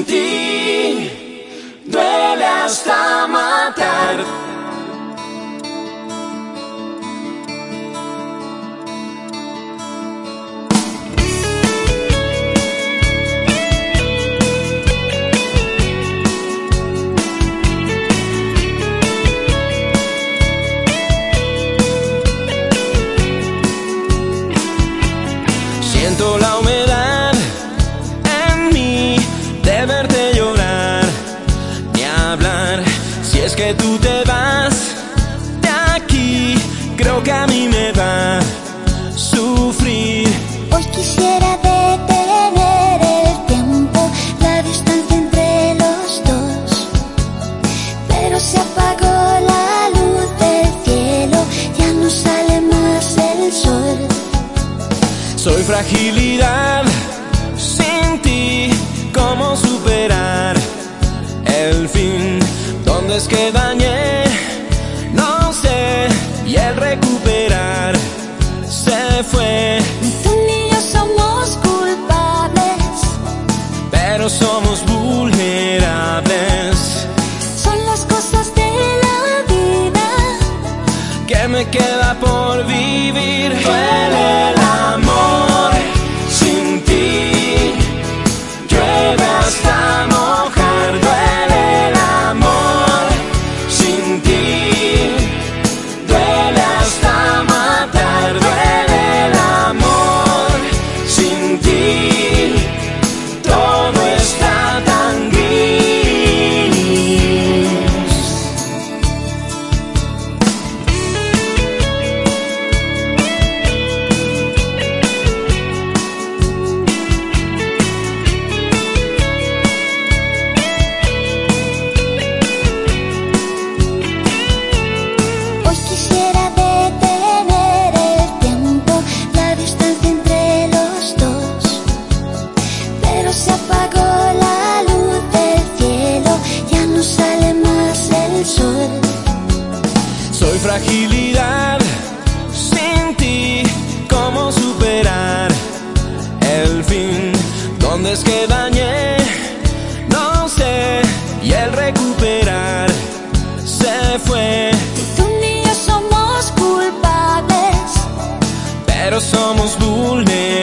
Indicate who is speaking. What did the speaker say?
Speaker 1: ti duele hasta matar.
Speaker 2: Siento la humedad en mí de verte llorar, ni hablar. Si es que tú te vas de aquí, creo que a mí me va a sufrir.
Speaker 3: Hoy quisiera detener el tiempo, la distancia entre los dos, pero se apagó la luz del cielo, ya no sale más el sol.
Speaker 2: Soy fragilidad sin ti, ¿cómo superar el fin? ¿Dónde es que dañé? No sé, y el recuperar se fue.
Speaker 3: Tú ni yo somos culpables,
Speaker 2: pero somos vulnerables.
Speaker 3: son las cosas de la vida.
Speaker 2: ¿Qué me queda por vivir? Duele el amor sin ti, llueve hasta mojar. Duele el amor sin ti, duele hasta matar. Duele el amor sin ti, todo está tan gris.
Speaker 3: Hoy quisiera detener el tiempo, la distancia entre los dos, pero se apagó la luz del cielo, ya no sale más el sol.
Speaker 2: Soy fragilidad sin ti, ¿cómo superar el fin? ¿Dónde es que dañé? No sé, y el recuperar se fue.
Speaker 3: Tú ni yo somos culpables,
Speaker 2: Pero somos vulnerables.